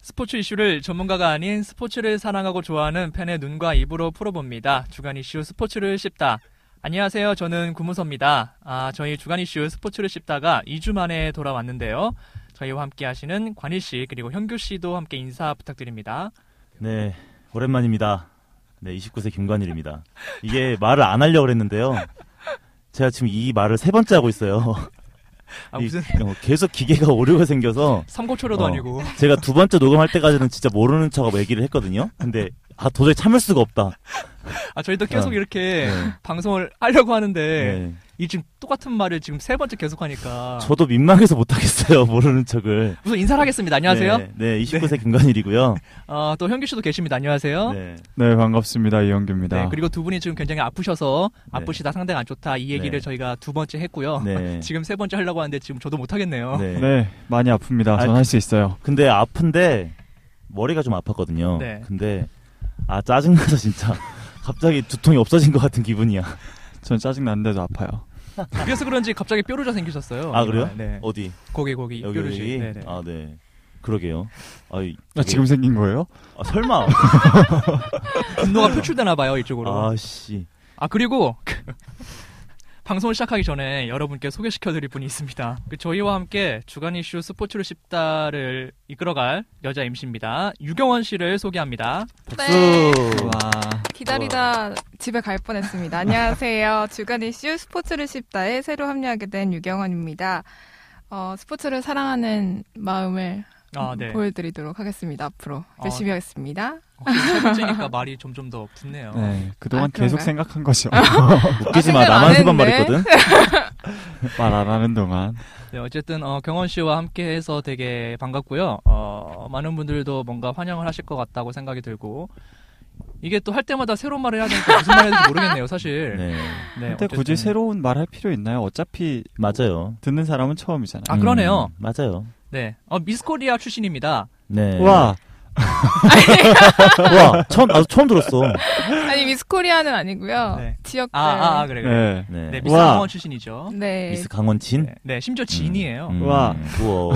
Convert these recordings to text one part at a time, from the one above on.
스포츠 이슈를 전문가가 아닌 스포츠를 사랑하고 좋아하는 팬의 눈과 입으로 풀어봅니다. 주간 이슈 스포츠를 씹다. 안녕하세요. 저는 구무서입니다. 저희 주간 이슈 스포츠를 씹다가 2주 만에 돌아왔는데요. 저희와 함께 하시는 관일 씨 그리고 현규 씨도 함께 인사 부탁드립니다. 네, 오랜만입니다. 네, 29세 김관일입니다. 이게 말을 안 하려고 그랬는데요. 제가 지금 이 말을 3번째 하고 있어요. 무슨 계속 기계가 오류가 생겨서 삼고초려도 아니고 제가 2번째 녹음할 때까지는 진짜 모르는 척하고 얘기를 했거든요. 근데 도저히 참을 수가 없다. 저희도 계속 이렇게 네. 방송을 하려고 하는데 네. 이 지금 똑같은 말을 지금 3번째 계속 하니까 저도 민망해서 못하겠어요. 모르는 척을. 우선 인사를 하겠습니다. 안녕하세요. 네, 29세 김관일이고요. 또 현규 씨도 계십니다. 안녕하세요. 네, 반갑습니다. 이현규입니다. 네, 그리고 두 분이 지금 굉장히 아프셔서 아프시다, 상대가 안 좋다 이 얘기를 저희가 2번째 했고요. 네. 지금 3번째 하려고 하는데 지금 저도 못하겠네요. 네, 많이 아픕니다. 전 할 수 있어요. 근데 아픈데 머리가 좀 아팠거든요. 네. 근데 짜증나서 진짜 갑자기 두통이 없어진 것 같은 기분이야. 전 짜증나는데도 아파요. 그래서 그런지 갑자기 뾰루자 생기셨어요. 그래요? 네. 어디? 거기 여기 뾰루지. 네네. 네. 그러게요. 지금 생긴 거예요? 설마. 분노가 표출되나 봐요, 이쪽으로. 씨. 그리고 방송을 시작하기 전에 여러분께 소개시켜드릴 분이 있습니다. 저희와 함께 주간 이슈 스포츠를 씹다를 이끌어갈 여자 MC입니다. 유경원 씨를 소개합니다. 박수. 네. 와. 기다리다 집에 갈 뻔했습니다. 안녕하세요. 주간 이슈 스포츠를 씹다에 새로 합류하게 된 유경원입니다. 스포츠를 사랑하는 마음을 네. 보여드리도록 하겠습니다. 앞으로 열심히 하겠습니다. 3번째니까 말이 점점 더 붙네요. 네, 그동안 계속 그런가요? 생각한 거죠. 웃기지 마. 생각 안 나만 세번 했는데. 말했거든. 말 안 하는 동안. 네, 어쨌든 경원 씨와 함께해서 되게 반갑고요. 많은 분들도 뭔가 환영을 하실 것 같다고 생각이 들고 이게 또 할 때마다 새로운 말을 해야 되니까 무슨 말을 해야 될지 모르겠네요, 사실. 네. 네, 근데 어쨌든. 굳이 새로운 말 할 필요 있나요? 어차피 맞아요. 듣는 사람은 처음이잖아요. 그러네요. 맞아요. 네, 미스 코리아 출신입니다. 네. 와, 처음 들었어. 아니 미스코리아는 아니고요. 네. 지역들. 그래. 네. 네, 미스 와. 강원 출신이죠. 네. 미스 강원진? 네, 심지어 진이에요. 와. 우와.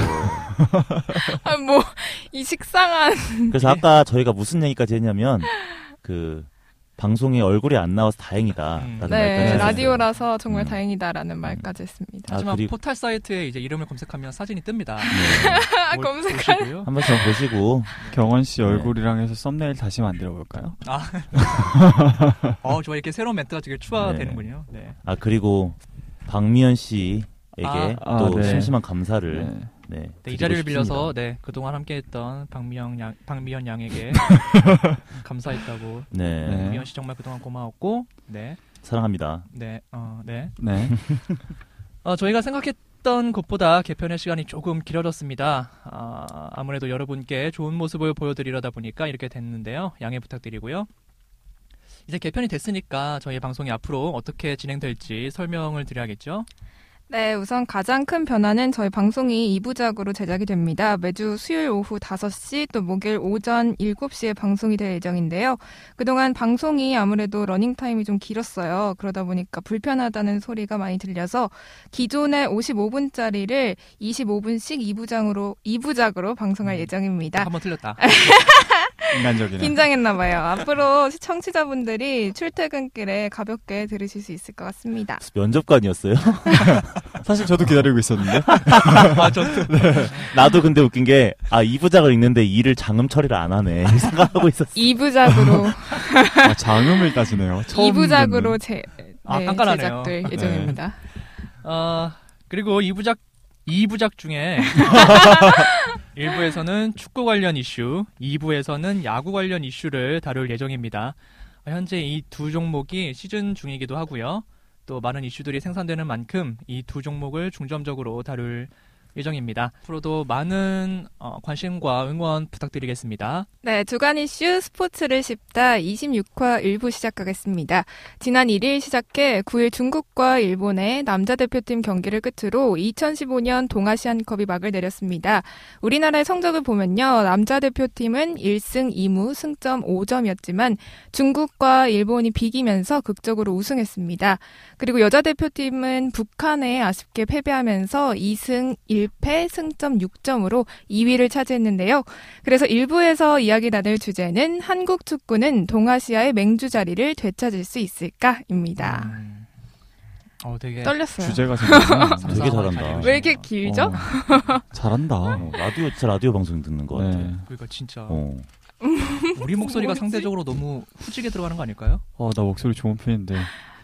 이 식상한. 그래서 아까 저희가 무슨 얘기까지 했냐면 방송에 얼굴이 안 나와서 다행이다. 라는 말까지 네, 했었어요. 라디오라서 정말 다행이다라는 말까지 했습니다. 하지만 그리고- 포털 사이트에 이제 이름을 검색하면 사진이 ตึ 네. 검색할- 한번 좀 보시고. 경원 씨 얼굴이랑 해서 썸네일 다시 만들어 볼까요? 좋아. 이렇게 새로운 멘트가 되게 추가되는군요. 네. 그리고 박미연 씨에게 또 네. 심심한 감사를 네, 이 드리고 자리를 싶습니다. 빌려서 그동안 함께했던 박미연 양에게 감사했다고. 네. 미연 씨 정말 그동안 고마웠고, 네, 사랑합니다. 네. 네. 저희가 생각했던 것보다 개편의 시간이 조금 길어졌습니다. 아무래도 여러분께 좋은 모습을 보여드리려다 보니까 이렇게 됐는데요. 양해 부탁드리고요. 이제 개편이 됐으니까 저희 방송이 앞으로 어떻게 진행될지 설명을 드려야겠죠. 네, 우선 가장 큰 변화는 저희 방송이 2부작으로 제작이 됩니다. 매주 수요일 오후 5시 또 목요일 오전 7시에 방송이 될 예정인데요. 그동안 방송이 아무래도 러닝타임이 좀 길었어요. 그러다 보니까 불편하다는 소리가 많이 들려서 기존의 55분짜리를 25분씩 2부작으로 방송할 예정입니다. 한번 틀렸다. 인간적이네. 긴장했나 봐요. 앞으로 청취자분들이 출퇴근길에 가볍게 들으실 수 있을 것 같습니다. 면접관이었어요? 사실 저도 기다리고 있었는데. 저도. 나도 근데 웃긴 게 2부작을 읽는데 2를 장음 처리를 안 하네 생각하고 있었어. 2부작으로 장음을 따지네요. 처음 2부작으로 깐깐하네요. 제작될 예정입니다. 그리고 2부작 중에 1부에서는 축구 관련 이슈, 2부에서는 야구 관련 이슈를 다룰 예정입니다. 현재 이 두 종목이 시즌 중이기도 하고요. 또 많은 이슈들이 생산되는 만큼 이 두 종목을 중점적으로 다룰 예정입니다. 앞으로도 많은 관심과 응원 부탁드리겠습니다. 네, 주간 이슈 스포츠를 씹다 26화 1부 시작하겠습니다. 지난 1일 시작해 9일 중국과 일본의 남자 대표팀 경기를 끝으로 2015년 동아시안컵이 막을 내렸습니다. 우리나라의 성적을 보면요. 남자 대표팀은 1승 2무 승점 5점이었지만 중국과 일본이 비기면서 극적으로 우승했습니다. 그리고 여자 대표팀은 북한에 아쉽게 패배하면서 2승 1 1패 승점 6점으로 2위를 차지했는데요. 그래서 1부에서 이야기 나눌 주제는 한국 축구는 동아시아의 맹주 자리를 되찾을 수 있을까입니다. 되게 떨렸어요. 주제가 생겼구나. 되게 잘한다. 왜 이렇게 길죠? 잘한다. 라디오 방송 듣는 것 같아. 네. 그러니까 진짜 어. 우리 목소리가 뭐지? 상대적으로 너무 후지게 들어가는 거 아닐까요? 나 목소리 좋은 편인데.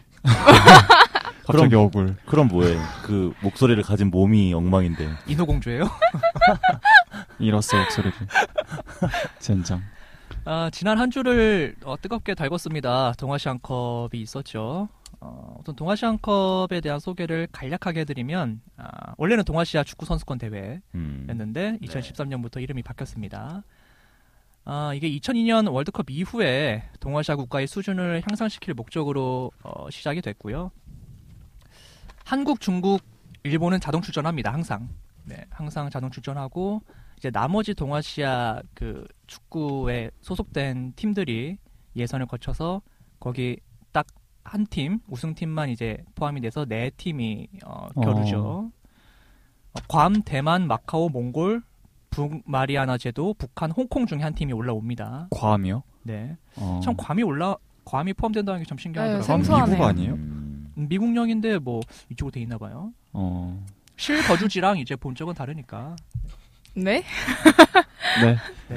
갑자기 억울. 그럼 뭐해? 그 목소리를 가진 몸이 엉망인데. 인어공주예요? 잃었어 목소리를. 젠장. 지난 한 주를 뜨겁게 달궜습니다. 동아시안컵이 있었죠. 우선 동아시안컵에 대한 소개를 간략하게 해드리면 원래는 동아시아 축구 선수권 대회였는데 2013년부터 이름이 바뀌었습니다. 이게 2002년 월드컵 이후에 동아시아 국가의 수준을 향상시킬 목적으로 시작이 됐고요. 한국, 중국, 일본은 자동 출전합니다. 항상. 네, 항상 자동 출전하고 이제 나머지 동아시아 그 축구에 소속된 팀들이 예선을 거쳐서 거기 딱 한 팀, 우승팀만 이제 포함이 돼서 4팀이 겨루죠. 괌, 대만, 마카오, 몽골, 북마리아나 제도, 북한, 홍콩 중에 한 팀이 올라옵니다. 괌이요? 네. 참 괌이 포함된다는 게 참 신기하더라고요. 네, 괌 생소하네요. 미국 아니에요? 미국령인데 뭐 이쪽으로 돼 있나 봐요. 실거주지랑 이제 본적은 다르니까. 네? 네.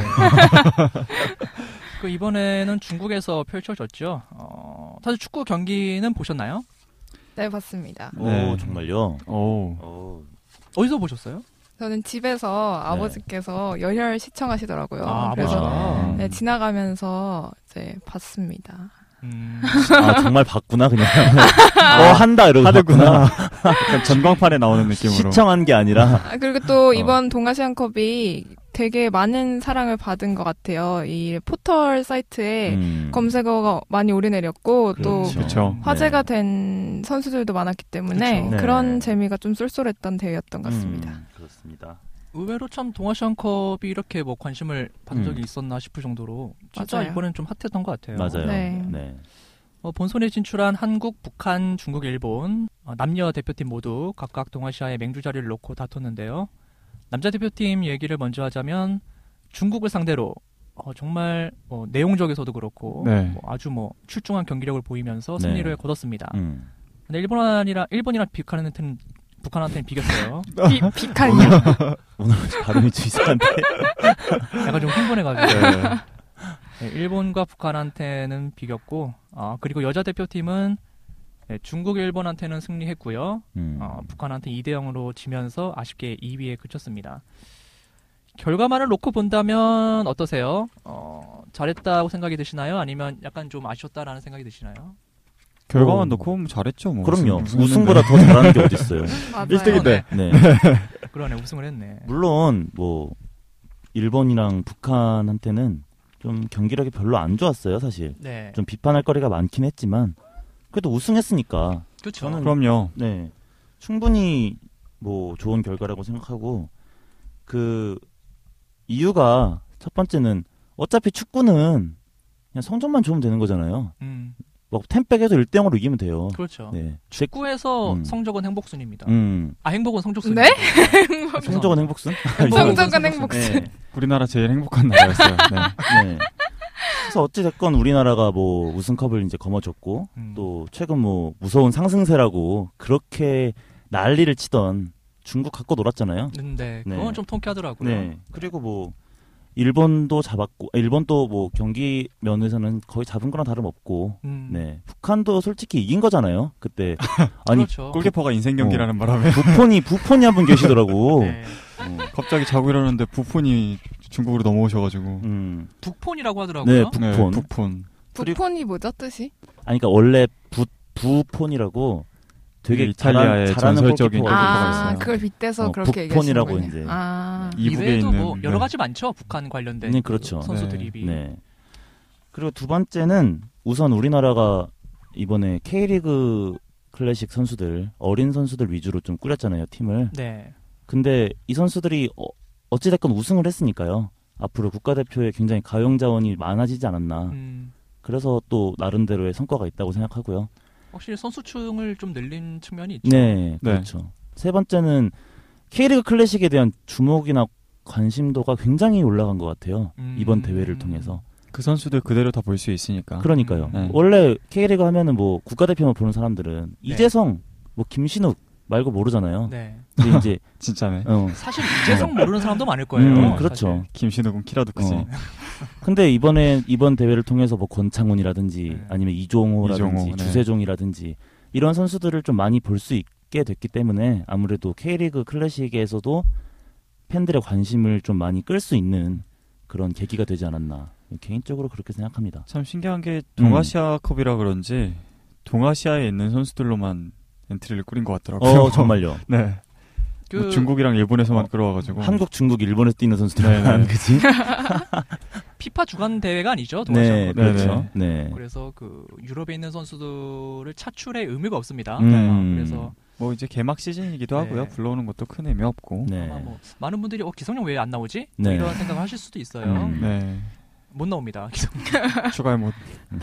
그 이번에는 중국에서 펼쳐졌죠. 사실 축구 경기는 보셨나요? 네, 봤습니다. 네. 오, 정말요? 어디서 보셨어요? 저는 집에서 아버지께서 열혈 시청하시더라고요. 그래서 아버지가. 네, 지나가면서 이제 봤습니다. 정말 봤구나, 그냥. 한다, 이러고 하드구나. 봤구나. 약간 전광판에 나오는 느낌으로. 시청한 게 아니라. 그리고 또 이번 동아시안컵이 되게 많은 사랑을 받은 것 같아요. 이 포털 사이트에 검색어가 많이 오르내렸고 또 그렇죠. 화제가 된 선수들도 많았기 때문에 그렇죠. 그런 네. 재미가 좀 쏠쏠했던 대회였던 것 같습니다. 그렇습니다. 의외로 참 동아시안컵이 이렇게 뭐 관심을 받은 적이 있었나 싶을 정도로 진짜 맞아요. 이번엔 좀 핫했던 것 같아요. 맞아요. 네. 본선에 진출한 한국, 북한, 중국, 일본 남녀 대표팀 모두 각각 동아시아의 맹주 자리를 놓고 다퉜는데요. 남자 대표팀 얘기를 먼저 하자면 중국을 상대로 정말 내용적에서도 그렇고 네. 아주 출중한 경기력을 보이면서 승리를 거뒀습니다. 근데 일본이랑 북한한테는 비겼어요. 비칸이요? 오늘 발음이 좀 이상한데. 약간 좀 흥분해가지고. 네. 네, 일본과 북한한테는 비겼고, 그리고 여자 대표팀은 중국, 일본한테는 승리했고요. 북한한테 2대0으로 지면서 아쉽게 2위에 그쳤습니다. 결과만을 놓고 본다면 어떠세요? 잘했다고 생각이 드시나요? 아니면 약간 좀 아쉬웠다라는 생각이 드시나요? 결과만 놓고 보면 잘했죠. 뭐. 그럼요. 우승했는데. 우승보다 더 잘하는 게 어딨어요. 맞아요. 1등인데. 네. 그러네, 우승을 했네. 물론, 일본이랑 북한한테는 좀 경기력이 별로 안 좋았어요, 사실. 네. 좀 비판할 거리가 많긴 했지만, 그래도 우승했으니까. 그렇죠. 저는 그럼요. 네. 충분히 좋은 결과라고 생각하고, 이유가 첫 번째는 어차피 축구는 그냥 성적만 좋으면 되는 거잖아요. 템백에서 1대0으로 이기면 돼요. 그렇죠. 네. 축구에서 성적은 행복순입니다. 행복은 성적순. 네? 성적은 행복순? 성적은 행복순. 네. 우리나라 제일 행복한 나라였어요. 네. 네. 그래서 어찌됐건 우리나라가 우승컵을 이제 거머쥐었고, 또 최근 무서운 상승세라고 그렇게 난리를 치던 중국 갖고 놀았잖아요. 네, 네. 그건 좀 통쾌하더라고요. 네. 그리고 일본도 잡았고, 일본도 경기 면에서는 거의 잡은 거랑 다름없고, 네. 북한도 솔직히 이긴 거잖아요. 그때. 아니, 그렇죠. 골키퍼가 인생 경기라는 바람에 부폰이 한 분 계시더라고. 네. 갑자기 자고 일어났는데 부폰이 중국으로 넘어오셔가지고. 북폰이라고 하더라고요. 네, 북폰. 네, 부폰. 부폰이 뭐죠, 뜻이? 아니, 그러니까 원래 부폰이라고 되게 이탈리아의 잘하는 전설적인 골키퍼가 골키퍼가 있어요. 그걸 빗대서 그렇게 북폰이라고 얘기하시는 거예요. 이제. 이북에 이외에도 있는 여러 가지 많죠. 북한 관련된 네, 그렇죠. 선수 네. 드립이. 네. 그리고 두 번째는 우선 우리나라가 이번에 K리그 클래식 선수들, 어린 선수들 위주로 좀 꾸렸잖아요, 팀을. 네. 근데 이 선수들이 어찌됐건 우승을 했으니까요. 앞으로 국가대표에 굉장히 가용 자원이 많아지지 않았나. 그래서 또 나름대로의 성과가 있다고 생각하고요. 확실히 선수층을 좀 늘린 측면이 있죠. 네, 그렇죠. 세 번째는 K리그 클래식에 대한 주목이나 관심도가 굉장히 올라간 것 같아요. 이번 대회를 통해서. 그 선수들 그대로 다 볼 수 있으니까. 그러니까요. 네. 원래 K리그 하면은 뭐 국가대표만 보는 사람들은 이재성, 뭐 김신욱 말고 모르잖아요. 네. 근데 이제 진짜네. 사실 이재성 모르는 사람도 많을 거예요. 그렇죠. 사실. 김신욱은 키라도 크지. 근데 이번 대회를 통해서 뭐 권창훈이라든지 아니면 이종호라든지 이종호, 네. 주세종이라든지 이런 선수들을 좀 많이 볼 수 있게 됐기 때문에 아무래도 K리그 클래식에서도 팬들의 관심을 좀 많이 끌 수 있는 그런 계기가 되지 않았나. 개인적으로 그렇게 생각합니다. 참 신기한 게 동아시아컵이라 그런지 동아시아에 있는 선수들로만 엔트리를 꾸린 것 같더라고요. 정말요. 네. 뭐 중국이랑 일본에서만 끌어와가지고. 한국, 중국, 일본에서 뛰는 선수들만 그지? 피파 주간 대회가 아니죠, 동아시아컵. 네, 그렇죠. 네. 그래서 그 유럽에 있는 선수들을 차출할 의미가 없습니다. 그래서 뭐 이제 개막 시즌이기도 하고요. 불러오는 것도 큰 의미 없고. 네. 아마 뭐 많은 분들이 기성용 왜 안 나오지? 네. 이런 생각을 하실 수도 있어요. 네. 못 나옵니다. 추가에 못.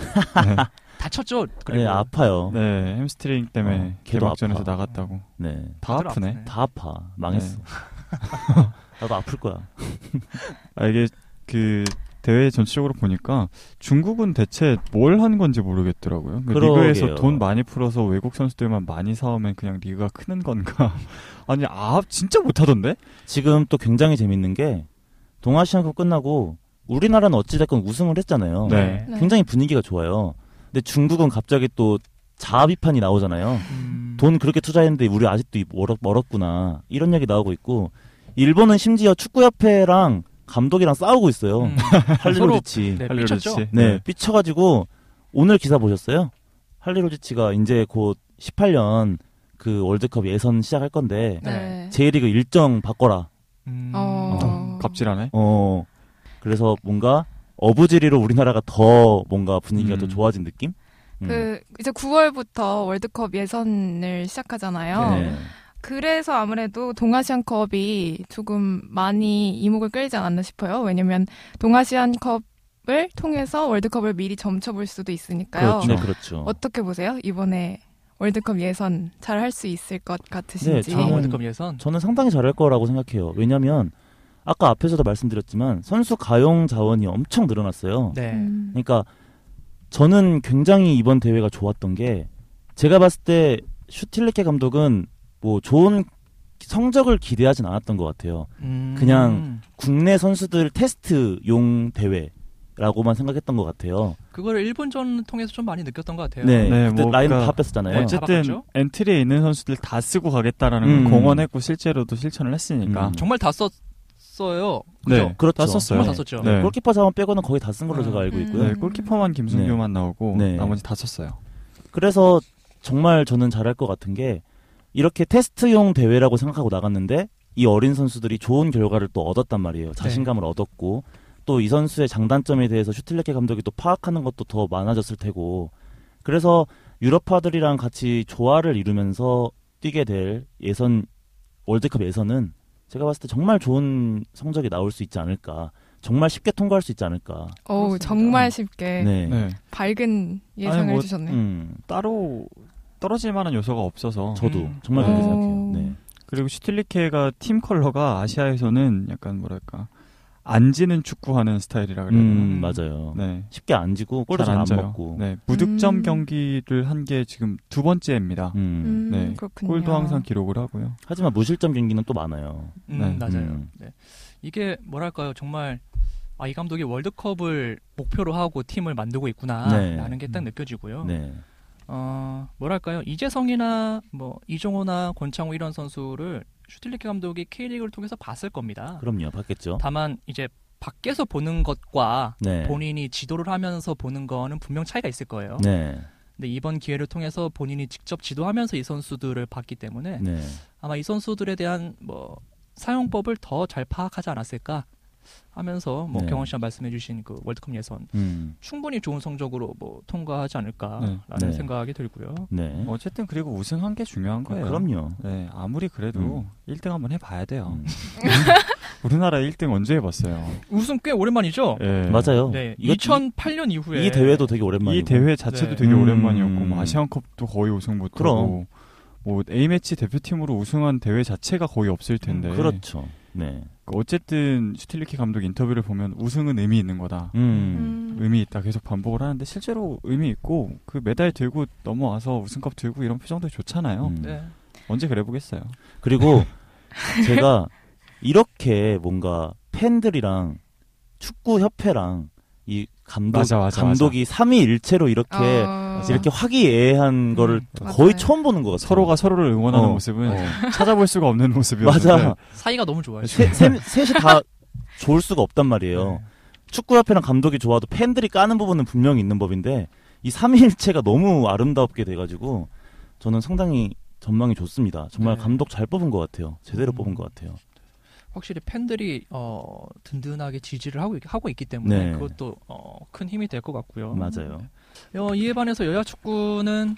다쳤죠. 네, 아파요. 네, 햄스트링 때문에 개막전에서 나갔다고. 네, 다 아프네. 다 아파. 망했어. 네. 나도 아플 거야. 이게 그 대회 전체적으로 보니까 중국은 대체 뭘 한 건지 모르겠더라고요. 리그에서 돈 많이 풀어서 외국 선수들만 많이 사오면 그냥 리그가 크는 건가? 아니, 진짜 못하던데? 지금 또 굉장히 재밌는 게 동아시안컵 끝나고 우리나라는 어찌됐건 우승을 했잖아요. 네. 굉장히 분위기가 좋아요. 근데 중국은 갑자기 또 자아 비판이 나오잖아요. 돈 그렇게 투자했는데 우리 아직도 멀었구나. 이런 얘기 나오고 있고 일본은 심지어 축구협회랑 감독이랑 싸우고 있어요. 할리로지치. 삐쳤죠. 네, 삐쳐가지고 오늘 기사 보셨어요? 할리로지치가 이제 곧 18년 그 월드컵 예선 시작할 건데 J리그 일정 바꿔라. 갑질하네. 그래서 뭔가 어부지리로 우리나라가 더 뭔가 분위기가 더 좋아진 느낌? 이제 9월부터 월드컵 예선을 시작하잖아요. 네. 그래서 아무래도 동아시안컵이 조금 많이 이목을 끌지 않았나 싶어요. 왜냐면 동아시안컵을 통해서 월드컵을 미리 점쳐볼 수도 있으니까요. 그렇죠. 네, 그렇죠. 어떻게 보세요? 이번에 월드컵 예선 잘 할 수 있을 것 같으신지. 네, 월드컵 예선? 저는 상당히 잘할 거라고 생각해요. 왜냐면 아까 앞에서도 말씀드렸지만 선수 가용 자원이 엄청 늘어났어요. 네. 그러니까 저는 굉장히 이번 대회가 좋았던 게 제가 봤을 때 슈틸리케 감독은 뭐 좋은 성적을 기대하진 않았던 것 같아요. 그냥 국내 선수들 테스트용 대회라고만 생각했던 것 같아요. 그걸 일본전 통해서 좀 많이 느꼈던 것 같아요. 네, 그때 라인 다 뺐었잖아요. 어쨌든 엔트리에 있는 선수들 다 쓰고 가겠다라는 걸 공언했고 실제로도 실천을 했으니까. 정말 다 썼어요. 그죠? 네, 그렇죠. 다 썼어요. 정말 다 썼죠. 네. 골키퍼 자원 빼고는 거의 다 쓴 걸로 제가 알고 있고요. 네, 골키퍼만 김승규만 나오고 나머지 다 썼어요. 그래서 정말 저는 잘할 것 같은 게 이렇게 테스트용 대회라고 생각하고 나갔는데 이 어린 선수들이 좋은 결과를 또 얻었단 말이에요. 자신감을 얻었고 또 이 선수의 장단점에 대해서 슈틸레케 감독이 또 파악하는 것도 더 많아졌을 테고 그래서 유럽파들이랑 같이 조화를 이루면서 뛰게 될 월드컵 예선은 제가 봤을 때 정말 좋은 성적이 나올 수 있지 않을까. 정말 쉽게 통과할 수 있지 않을까. 정말 쉽게. 네. 밝은 예상을 해주셨네요. 따로 떨어질 만한 요소가 없어서 저도 정말 그렇게 생각해요. 네. 그리고 슈틸리케가 팀 컬러가 아시아에서는 약간 뭐랄까 안 지는 축구하는 스타일이라 그래요. 맞아요. 네. 쉽게 안 지고 골도 잘 안 먹고. 네. 무득점 경기를 한 게 지금 2번째입니다. 네. 그렇군요. 골도 항상 기록을 하고요. 하지만 무실점 경기는 또 많아요. 맞아요. 네. 이게 뭐랄까요, 정말 이 감독이 월드컵을 목표로 하고 팀을 만들고 있구나라는 게 딱 느껴지고요. 네. 뭐랄까요, 이재성이나 뭐 이종호나 권창우 이런 선수를 슈틸리케 감독이 K리그를 통해서 봤을 겁니다. 그럼요, 봤겠죠. 다만 이제 밖에서 보는 것과 본인이 지도를 하면서 보는 거는 분명 차이가 있을 거예요. 네. 근데 이번 기회를 통해서 본인이 직접 지도하면서 이 선수들을 봤기 때문에 아마 이 선수들에 대한 뭐 사용법을 더 잘 파악하지 않았을까 하면서 뭐 경원 씨가 말씀해주신 그 월드컵 예선 충분히 좋은 성적으로 뭐 통과하지 않을까라는 생각이 들고요. 네. 어쨌든 그리고 우승한 게 중요한 거예요. 그럼요. 네, 아무리 그래도 1등 한번 해봐야 돼요. 우리나라 1등 언제 해봤어요? 우승 꽤 오랜만이죠? 네. 맞아요. 네, 2008년 이후에 이 대회도 되게 오랜만이고 이 대회 자체도 되게 오랜만이었고 뭐 아시안컵도 거의 우승 못하고 뭐 A매치 대표팀으로 우승한 대회 자체가 거의 없을 텐데. 그렇죠. 네. 어쨌든 슈틸리케 감독 인터뷰를 보면 우승은 의미 있는 거다. 의미 있다 계속 반복을 하는데 실제로 의미 있고 그 메달 들고 넘어와서 우승컵 들고 이런 표정도 좋잖아요. 네. 언제 그래 보겠어요. 그리고 제가 이렇게 뭔가 팬들이랑 축구 협회랑 이 감독이 삼위일체로 이렇게 화기애애한 거를 거의 처음 보는 것 같아요. 서로가 서로를 응원하는 모습은 찾아볼 수가 없는 모습이었는데. 맞아. 사이가 너무 좋아요. 셋이 다 좋을 수가 없단 말이에요. 네. 축구협회랑 감독이 좋아도 팬들이 까는 부분은 분명히 있는 법인데 이 삼위일체가 너무 아름답게 돼가지고 저는 상당히 전망이 좋습니다. 정말 네. 감독 잘 뽑은 것 같아요. 제대로 뽑은 것 같아요. 확실히 팬들이 든든하게 지지를 하고 있기 때문에 네. 그것도 큰 힘이 될 것 같고요. 맞아요. 이에 반해서 여자 축구는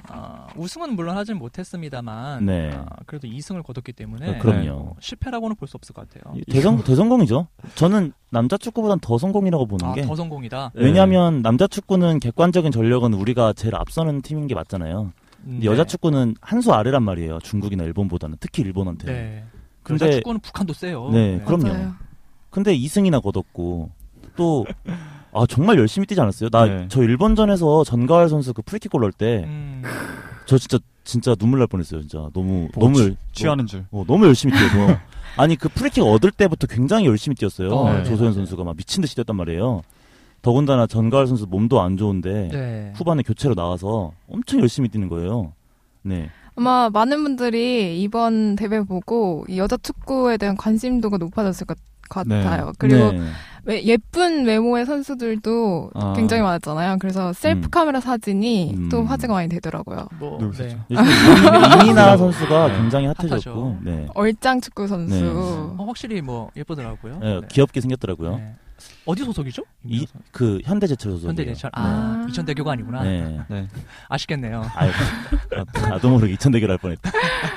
우승은 물론 하진 못했습니다만 네. 그래도 2승을 거뒀기 때문에 그럼요. 실패라고는 볼 수 없을 것 같아요. 대성공이죠. 저는 남자 축구보단 더 성공이라고 보는 게 더 성공이다. 왜냐하면 남자 축구는 객관적인 전력은 우리가 제일 앞서는 팀인 게 맞잖아요. 근데 여자 축구는 한 수 아래란 말이에요. 중국이나 일본보다는 특히 일본한테. 네. 근데 여자 축구는 북한도 세요. 네, 그럼요. 맞아요. 근데 2승이나 거뒀고 또 정말 열심히 뛰지 않았어요? 네. 저 일본전에서 전가을 선수 그 프리킥 골 넣을 때 저 진짜 눈물 날 뻔했어요. 진짜 너무 취하는 줄. 너무 열심히 뛰어서 아니 그 프리킥 얻을 때부터 굉장히 열심히 뛰었어요. 네. 조소연 선수가 막 미친 듯이 뛰었단 말이에요. 더군다나 전가을 선수 몸도 안 좋은데 네. 후반에 교체로 나와서 엄청 열심히 뛰는 거예요. 네. 아마 많은 분들이 이번 대회 보고 이 여자 축구에 대한 관심도가 높아졌을 것 같아요. 네. 그리고 네. 예쁜 외모의 선수들도 굉장히 많았잖아요. 그래서 셀프 카메라 사진이 또 화제가 많이 되더라고요. 누구시죠? 이민아 선수가 네. 굉장히 핫하죠. 핫해졌고, 네. 얼짱 축구 선수. 네. 확실히 예쁘더라고요. 네, 귀엽게 생겼더라고요. 네. 어디 소속이죠? 현대제철 소속이에요. 현대제철. 이천대교가 아니구나. 네. 네. 아쉽겠네요. 나도 모르게 이천대교를 할 뻔했다.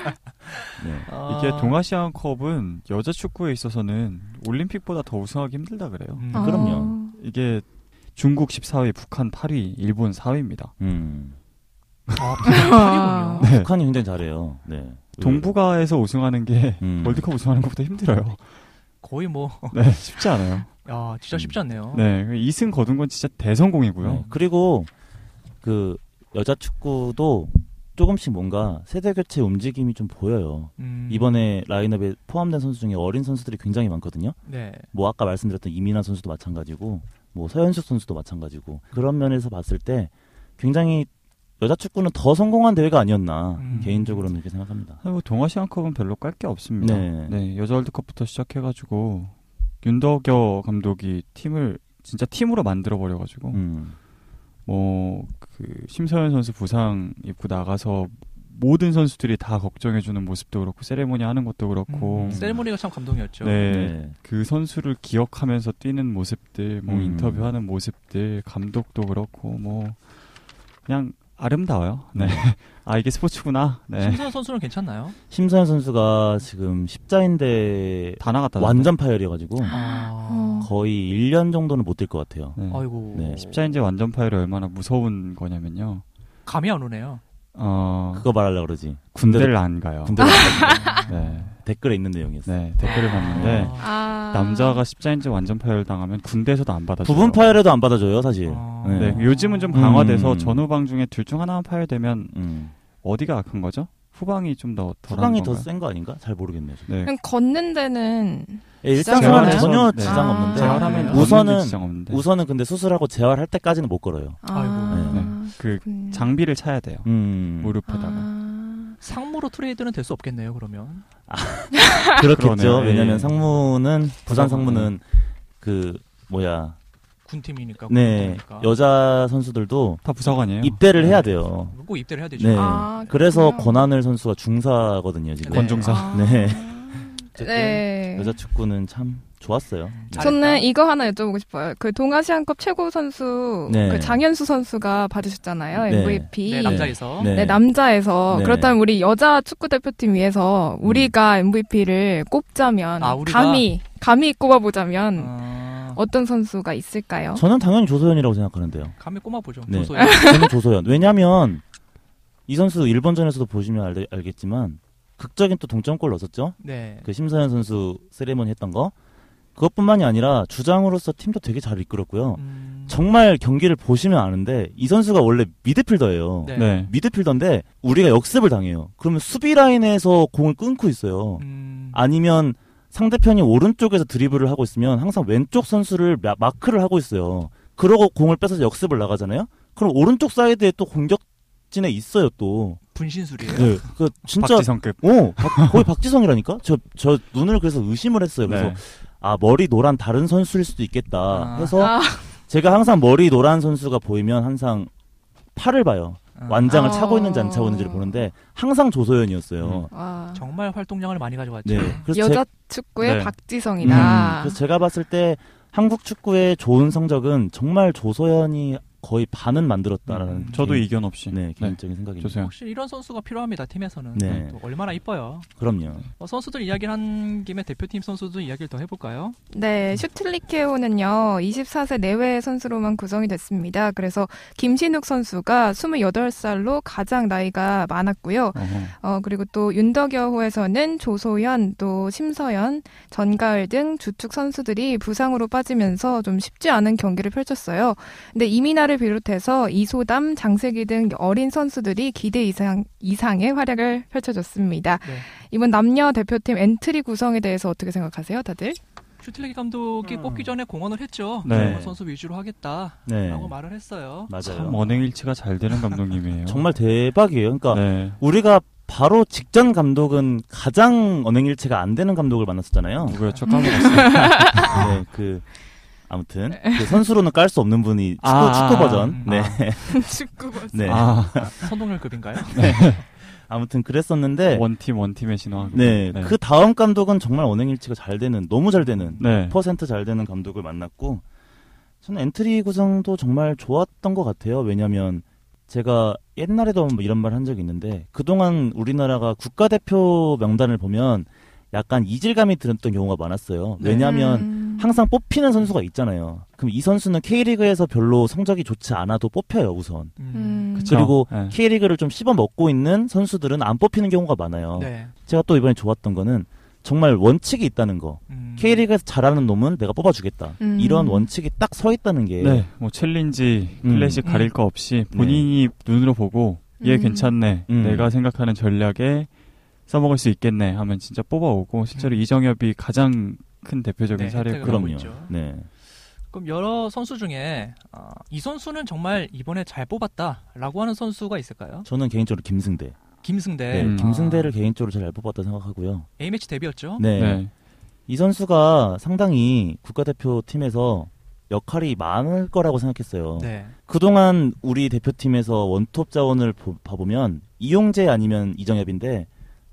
네. 이게 동아시안컵은 여자 축구에 있어서는 올림픽보다 더 우승하기 힘들다 그래요. 그럼요. 이게 중국 14위, 북한 8위, 일본 4위입니다. 북한이군요. 네. 북한이 굉장히 잘해요. 네. 동북아에서 우승하는 게 월드컵 우승하는 것보다 힘들어요. 거의 네, 쉽지 않아요. 야, 진짜 쉽지 않네요. 네, 2승 거둔 건 진짜 대성공이고요. 네. 그리고 그 여자 축구도 조금씩 뭔가 세대 교체 움직임이 좀 보여요. 이번에 라인업에 포함된 선수 중에 어린 선수들이 굉장히 많거든요. 네. 뭐 아까 말씀드렸던 이민아 선수도 마찬가지고, 뭐 서현숙 선수도 마찬가지고 그런 면에서 봤을 때 굉장히 여자 축구는 더 성공한 대회가 아니었나 개인적으로는 그렇게 생각합니다. 그리고 동아시안컵은 별로 깔 게 없습니다. 네. 여자 월드컵부터 시작해가지고 윤덕여 감독이 팀을 진짜 팀으로 만들어 버려가지고 심서연 선수 부상 입고 나가서 모든 선수들이 다 걱정해주는 모습도 그렇고 세레모니 하는 것도 그렇고 세레모니가 참 감동이었죠. 네. 그 선수를 기억하면서 뛰는 모습들, 인터뷰하는 모습들, 감독도 그렇고 그냥 아름다워요. 네. 이게 스포츠구나. 네. 심서연 선수는 괜찮나요? 심서연 선수가 지금 십자인대 다 나갔다. 완전 파열이어가지고 거의 1년 정도는 못 뛸 것 같아요. 네. 아이고. 네. 십자인대 완전 파열이 얼마나 무서운 거냐면요. 감이 안 오네요. 그거 말하려고 그러지. 군대를 안 가요. 군대를 네. 댓글에 있는 내용이었어. 네, 댓글을 봤는데 남자가 십자인대 완전 파열 당하면 군대에서도 안 받아줘요. 부분 파열에도 안 받아줘요, 사실. 네, 요즘은 좀 강화돼서 전후방 중에 둘 중 하나만 파열되면 어디가 아픈 거죠? 후방이 좀 더 덜한 후방이 건가요? 더 센 거 아닌가? 잘 모르겠네요. 네. 그냥 걷는 데는 일상생활은 전혀 네. 지장 없는데 재활하면 우선은 근데 수술하고 재활할 때까지는 못 걸어요. 그 장비를 차야 돼요. 무릎에다가. 상무로 트레이드는 될 수 없겠네요, 그러면. 그렇겠죠. 그러네요. 왜냐면 상무는 부산 상무는 군팀이니까. 네. 여자 선수들도 다 부사관이에요. 입대를 해야 돼요. 꼭 입대를 해야 되죠. 네. 그래서 권하늘 선수가 중사거든요, 지금. 권중사. 네. 네. 여자 축구는 참 좋았어요. 저는 이거 하나 여쭤보고 싶어요. 그 동아시안컵 최고 선수 그 장현수 선수가 받으셨잖아요. MVP. 네, 남자에서. 네, 남자에서. 네. 그렇다면 우리 여자 축구 대표팀 위해서 우리가 MVP를 꼽자면 감히 꼽아보자면 어떤 선수가 있을까요? 저는 당연히 조소연이라고 생각하는데요. 감히 꼽아보죠. 네. 조소연. 저는 조소연. 왜냐하면 이 선수 일본전에서도 보시면 알겠지만 극적인 또 동점골 넣었었죠. 네. 그 심서현 선수 세레머니 했던 거. 그것뿐만이 아니라 주장으로서 팀도 되게 잘 이끌었고요. 정말 경기를 보시면 아는데 이 선수가 원래 미드필더예요. 네. 네. 미드필더인데 우리가 역습을 당해요. 그러면 수비 라인에서 공을 끊고 있어요. 아니면 상대편이 오른쪽에서 드리블을 하고 있으면 항상 왼쪽 선수를 마크를 하고 있어요. 그러고 공을 뺏어서 역습을 나가잖아요. 그럼 오른쪽 사이드에 또 공격진에 있어요 또. 분신술이에요. 네, 그 진짜 박지성급. 거의 박지성이라니까. 저 눈을 그래서 의심을 했어요. 그래서 네. 아 머리 노란 다른 선수일 수도 있겠다 해서 제가 항상 머리 노란 선수가 보이면 항상 팔을 봐요. 완장을 차고 있는지 안 차고 있는지를 보는데 항상 조소연이었어요. 정말 활동량을 많이 가져갔죠. 네. 그래서 여자 축구의 네. 박지성이다. 그래서 제가 봤을 때 한국 축구의 좋은 성적은 정말 조소연이 거의 반은 만들었다라는 저도 이견 없이 개인적인 생각입니다. 조소연. 혹시 이런 선수가 필요합니다. 팀에서는. 네. 또 얼마나 이뻐요. 그럼요. 선수들 이야기를 한 김에 대표팀 선수도 이야기를 더 해볼까요? 네, 슈틸리케오는요 24세 내외 선수로만 구성이 됐습니다. 그래서 김신욱 선수가 28살로 가장 나이가 많았고요. 그리고 또 윤덕여호에서는 조소연, 또 심서연, 전가을 등 주축 선수들이 부상으로 빠지면서 좀 쉽지 않은 경기를 펼쳤어요. 근데 이민아를 비롯해서 이소담, 장세기 등 어린 선수들이 기대 이상의 활약을 펼쳐줬습니다. 네. 이번 남녀 대표팀 엔트리 구성에 대해서 어떻게 생각하세요, 다들? 슈틸리케 감독이 뽑기 전에 공언을 했죠. 네. 선수 위주로 하겠다라고 네. 말을 했어요. 맞아요. 참 언행일치가 잘 되는 감독님이에요. 정말 대박이에요. 그러니까 네. 우리가 바로 직전 감독은 가장 언행일치가 안 되는 감독을 만났었잖아요. 누구였죠? 까먹었어요. 네, 아무튼 그 선수로는 깔 수 없는 분이 축구 버전. 네. 축구 버전. 네. 선동열급인가요? 네. 아무튼 그랬었는데 원팀의 신화. 네. 그 다음 감독은 정말 언행일치가 잘 되는, 너무 잘 되는, 네. 100% 잘 되는 감독을 만났고 저는 엔트리 구성도 정말 좋았던 것 같아요. 왜냐하면 제가 옛날에도 이런 말 한 적이 있는데 그동안 우리나라가 국가대표 명단을 보면 약간 이질감이 들었던 경우가 많았어요. 왜냐하면 항상 뽑히는 선수가 있잖아요. 그럼 이 선수는 K리그에서 별로 성적이 좋지 않아도 뽑혀요, 우선. 그리고 네. K리그를 좀 씹어먹고 있는 선수들은 안 뽑히는 경우가 많아요. 네. 제가 또 이번에 좋았던 거는 정말 원칙이 있다는 거. K리그에서 잘하는 놈은 내가 뽑아주겠다. 이런 원칙이 딱 서 있다는 게. 네. 뭐 챌린지, 클래식 가릴 거 없이 본인이 눈으로 보고 얘 괜찮네. 내가 생각하는 전략에 써먹을 수 있겠네 하면 진짜 뽑아오고 실제로 이정엽이 가장 큰 대표적인 사례고. 그럼요. 네. 그럼 여러 선수 중에 이 선수는 정말 이번에 잘 뽑았다라고 하는 선수가 있을까요? 저는 개인적으로 김승대. 김승대. 김승대를 개인적으로 잘 뽑았다 생각하고요. A매치 데뷔였죠? 네. 이 선수가 상당히 국가대표팀에서 역할이 많을 거라고 생각했어요. 네. 그동안 우리 대표팀에서 원톱 자원을 봐보면 이용재 아니면 이정엽인데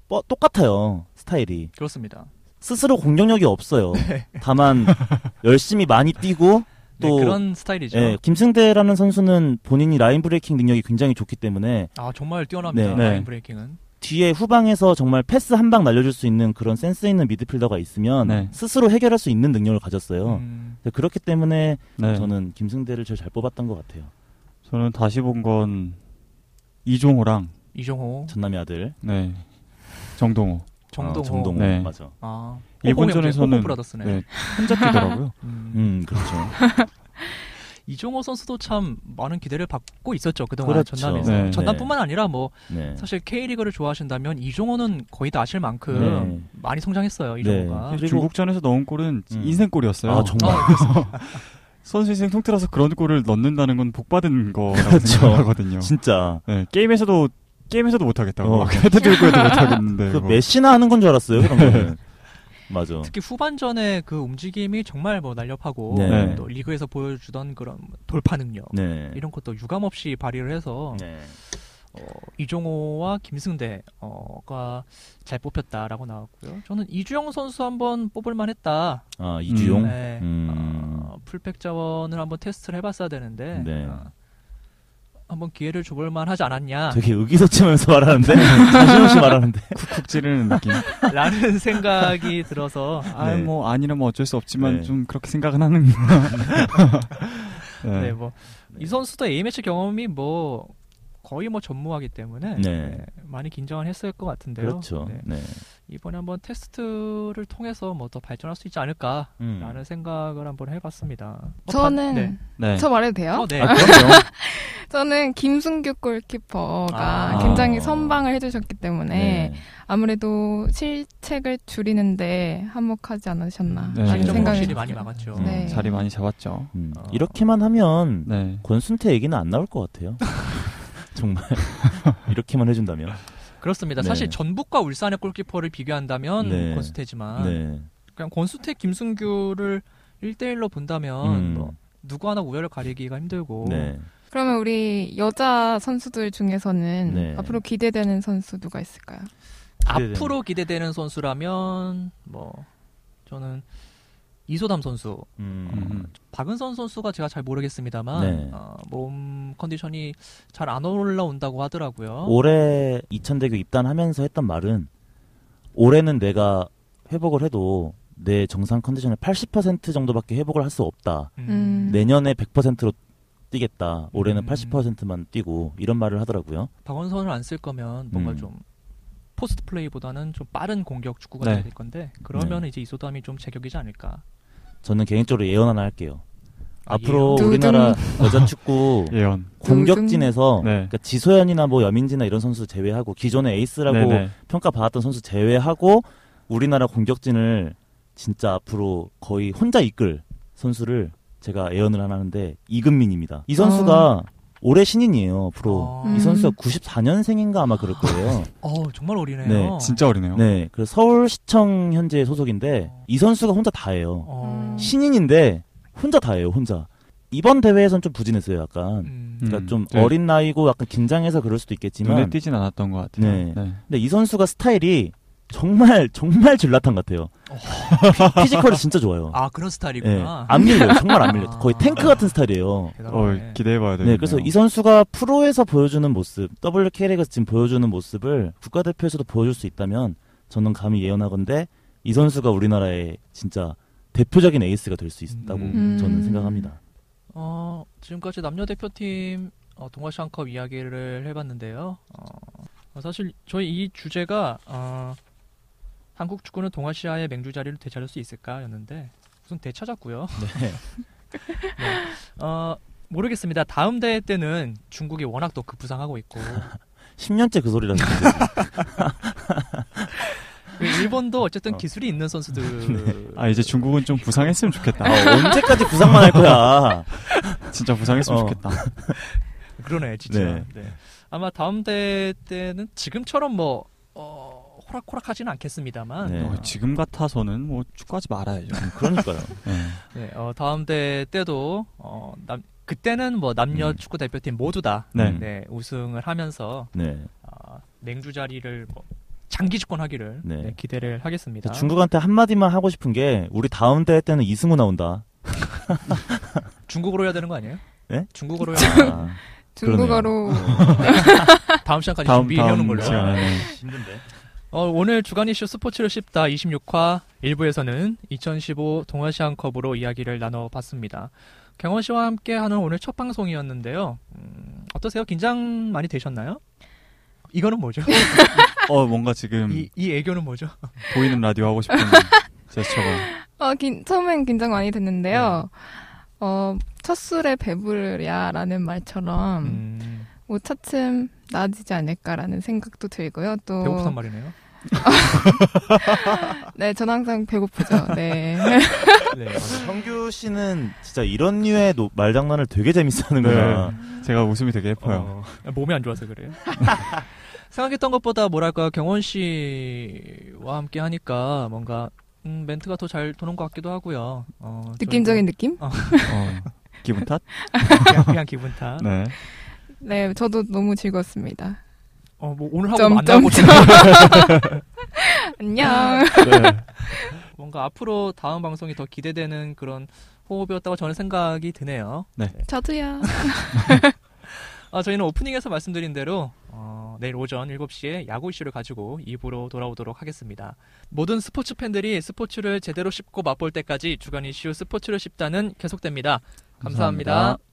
똑같아요. 스타일이. 그렇습니다. 스스로 공격력이 없어요. 다만 열심히 많이 뛰고 또 그런 스타일이죠. 네, 김승대라는 선수는 본인이 라인 브레이킹 능력이 굉장히 좋기 때문에 정말 뛰어납니다. 네. 라인 브레이킹은. 뒤에 후방에서 정말 패스 한 방 날려줄 수 있는 그런 센스 있는 미드필더가 있으면 스스로 해결할 수 있는 능력을 가졌어요. 그렇기 때문에 저는 김승대를 제일 잘 뽑았던 것 같아요. 저는 다시 본 건 이종호 전남의 아들. 네. 정동호. 정동호. 네. 맞아. 일본전에서는 브라더스네. 혼자 뛰더라고요. 그렇죠. 이종호 선수도 참 많은 기대를 받고 있었죠. 그동안 그렇죠. 전남에서. 네. 전남뿐만 아니라 사실 K리그를 좋아하신다면 이종호는 거의 다 아실 만큼 많이 성장했어요. 이종호가. 그리고 중국전에서 넣은 골은 인생골이었어요. 정말. 선수 인생 통틀어서 그런 골을 넣는다는 건 복받은 거라고 그렇죠. 생각하거든요. 진짜. 네, 게임에서도 못하겠다고. 헤드 들고도 못하겠는데. 그 메시나 하는 건 줄 알았어요. 그런 거는. 맞아. 특히 후반전에 그 움직임이 정말 날렵하고 또 리그에서 보여주던 그런 돌파 능력 이런 것도 유감없이 발휘를 해서 이종호와 김승대가 잘 뽑혔다라고 나왔고요. 저는 이주영 선수 한번 뽑을 만했다. 이주용? 네. 풀백 자원을 한번 테스트를 해봤어야 되는데 한번 기회를 줘볼 만하지 않았냐. 되게 의기소침하면서 말하는데 자신 없이 말하는데 쿡쿡 찌르는 느낌. 라는 생각이 들어서 아니라면 어쩔 수 없지만 좀 그렇게 생각은 하는. 이 선수도 A매치 경험이 거의 뭐 전무하기 때문에 네. 많이 긴장을 했을 것 같은데요. 그렇죠. 네. 네. 이번에 한번 테스트를 통해서 뭐 더 발전할 수 있지 않을까라는 생각을 한번 해봤습니다. 저는 네. 저 말해도 돼요? 네. 그럼요. 저는 김승규 골키퍼가 아. 굉장히 선방을 해주셨기 때문에 네. 아무래도 실책을 줄이는데 한몫하지 않으셨나 네. 라는 실점 생각이 확실히 많이 막았죠. 네. 자리 많이 잡았죠. 이렇게만 하면 네. 권순태 얘기는 안 나올 것 같아요. 정말 이렇게만 해준다면. 그렇습니다. 네. 사실 전북과 울산의 골키퍼를 비교한다면 네. 권수태지만 네. 그냥 권수태, 김승규를 1대1로 본다면 뭐 누구 하나 우열을 가리기가 힘들고 네. 그러면 우리 여자 선수들 중에서는 네. 앞으로 기대되는 선수 누가 있을까요? 앞으로 기대되는 선수라면 뭐 저는 이소담 선수, 박은선 선수가 제가 잘 모르겠습니다만 네. 몸 컨디션이 잘 안 올라온다고 하더라고요. 올해 이천대교 입단하면서 했던 말은 올해는 내가 회복을 해도 내 정상 컨디션의 80% 정도밖에 회복을 할 수 없다. 내년에 100%로 뛰겠다. 올해는 80%만 뛰고 이런 말을 하더라고요. 박원선을 안 쓸 거면 뭔가 좀 포스트 플레이보다는 좀 빠른 공격 축구가 네. 돼야 될 건데 그러면 이제 이소담이 좀 제격이지 않을까. 저는 개인적으로 예언 하나 할게요. 아, 앞으로 예언? 우리나라 여자 축구 예언. 공격진에서 네. 그러니까 지소연이나 뭐 여민지나 이런 선수 제외하고 기존의 에이스라고 네네. 평가받았던 선수 제외하고 우리나라 공격진을 진짜 앞으로 거의 혼자 이끌 선수를 제가 예언을 하나 하는데 이금민입니다. 이 선수가 올해 신인이에요. 프로. 이 선수가 94년생인가 아마 그럴 거예요. 정말 어리네요. 네, 진짜 어리네요. 네, 그 서울시청 현재 소속인데 이 선수가 혼자 다 해요. 신인인데 혼자 다 해요. 혼자. 이번 대회에선 좀 부진했어요. 약간. 그러니까 좀 네. 어린 나이고 약간 긴장해서 그럴 수도 있겠지만 눈에 띄진 않았던 것 같아요. 네. 근데 이 선수가 스타일이 정말 질라탄 같아요. 피지컬이 진짜 좋아요. 아, 그런 스타일이구나. 네, 안 밀려요. 정말 안 밀려요. 거의 탱크 같은 스타일이에요. 대단하네. 기대해봐야 되겠네요. 네, 그래서 이 선수가 프로에서 보여주는 모습, WK리그에서 지금 보여주는 모습을 국가대표에서도 보여줄 수 있다면 저는 감히 예언하건대 이 선수가 우리나라의 진짜 대표적인 에이스가 될 수 있다고 저는 생각합니다. 지금까지 남녀 대표팀 동아시안컵 이야기를 해봤는데요. 사실 저희 이 주제가 한국 축구는 동아시아의 맹주 자리를 되찾을 수 있을까였는데 우선 되찾았고요. 네. 네. 모르겠습니다. 다음 대회 때는 중국이 워낙 또 급부상하고 있고 10년째 그 소리라서 일본도 어쨌든 기술이 있는 선수들. 이제 중국은 좀 부상했으면 좋겠다. 언제까지 부상만 할 거야. 진짜 부상했으면 좋겠다. 그러네, 진짜. 네. 네. 아마 다음 대회 때는 지금처럼 뭐 호락호락하지는 않겠습니다만 네. 지금 같아서는 뭐 축구하지 말아야죠. 그러니까요. 네, 다음 대회 때도 그때는 뭐 남녀 축구 대표팀 모두 다 네. 우승을 하면서 네. 맹주 자리를 뭐 장기 집권하기를 네. 기대를 하겠습니다. 중국한테 한마디만 하고 싶은 게 우리 다음 대회 때는 이승우 나온다. 중국어로 해야 되는 거 아니에요? 네? 중국어로 해야 중국어로 다음 시간까지 준비해오는 걸로. 힘든데. 오늘 주간 이슈 스포츠를 씹다 26화 1부에서는 2015 동아시안컵으로 이야기를 나눠봤습니다. 경원 씨와 함께 하는 오늘 첫 방송이었는데요. 어떠세요? 긴장 많이 되셨나요? 이거는 뭐죠? 뭔가 지금 이 애교는 뭐죠? 보이는 라디오 하고 싶은 제스처가. 처음엔 긴장 많이 됐는데요. 첫 술에 배부르랴라는 말처럼 뭐 차츰 나아지지 않을까라는 생각도 들고요. 또 배고프단 말이네요. 네, 전 항상 배고프죠. 네. 네. 성규 씨는 진짜 이런 류의 말장난을 되게 재밌어하는구나. 네. 제가 웃음이 되게 예뻐요. 몸이 안 좋아서 그래요. 생각했던 것보다 뭐랄까 경원 씨와 함께 하니까 뭔가 멘트가 더 잘 도는 것 같기도 하고요. 느낌적인 느낌? 기분 탓? 그냥 기분 탓. 네. 네, 저도 너무 즐거웠습니다. 뭐 오늘 하고 만나고 안녕. 네. 뭔가 앞으로 다음 방송이 더 기대되는 그런 호흡이었다고 저는 생각이 드네요. 네. 저도요. 저희는 오프닝에서 말씀드린 대로 내일 오전 7시에 야구 이슈를 가지고 2부로 돌아오도록 하겠습니다. 모든 스포츠 팬들이 스포츠를 제대로 씹고 맛볼 때까지 주간 이슈 스포츠를 씹다는 계속됩니다. 감사합니다.